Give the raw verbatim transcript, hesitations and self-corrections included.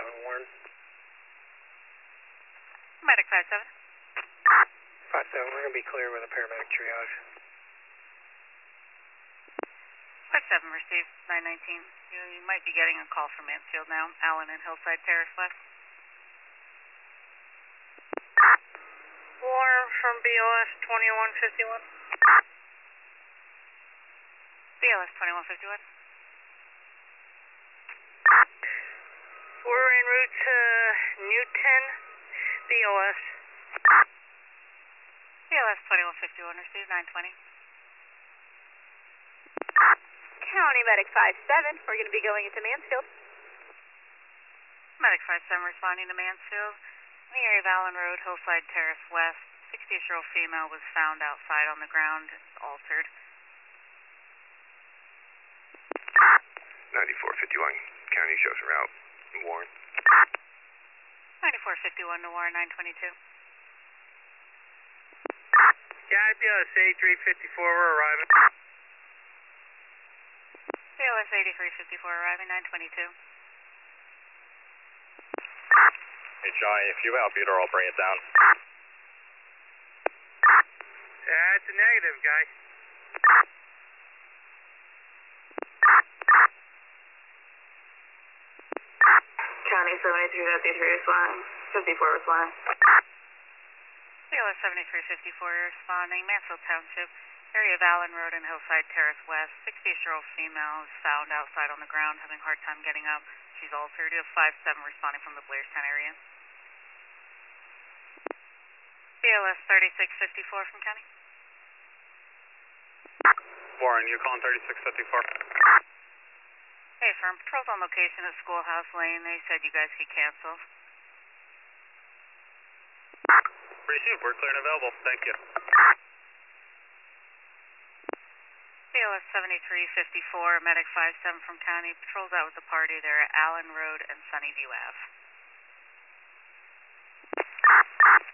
seven, Warren. Medic five seven. five seven, we're going to be clear with a paramedic triage. five seven received, nine nineteen. You, you might be getting a call from Mansfield now. Allen and Hillside Terrace West. Warren from B O S twenty-one fifty-one. B O S twenty-one fifty-one. We're en route to Newton, B O S. B O S twenty-one fifty-one received, nine twenty. County Medic five seven, we're going to be going into Mansfield. Medic five seven responding to Mansfield. In the area of Allen Road, Hillside Terrace West, sixty-ish-year-old female was found outside on the ground, altered. ninety-four fifty-one, County shows a route. Warren. ninety-four fifty-one to Warren, nine twenty-two. Yeah, B O S eighty-three fifty-four, we're arriving. B O S eighty-three fifty-four arriving, nine twenty-two. Hey, Johnny, if you have Buter, I'll bring it down. Yeah, it's a negative, guy. County seventy-three fifty-three responding, fifty-four responding. B O S seventy-three fifty-four responding, Mansfield Township, area of Allen Road and Hillside Terrace West, sixty-ish-year-old female is found outside on the ground, having a hard time getting up. She's altered. You have five seven responding from the Blairstown area. B O S thirty-six fifty-four from County. Warren, you calling thirty-six fifty-four? Hey, firm. Patrol's on location at Schoolhouse Lane. They said you guys could cancel. Received. We're clear and available. Thank you. B O S seventy-three fifty-four, Medic five seven from County. Patrol's out with the party. They're at Allen Road and Sunnyview Ave.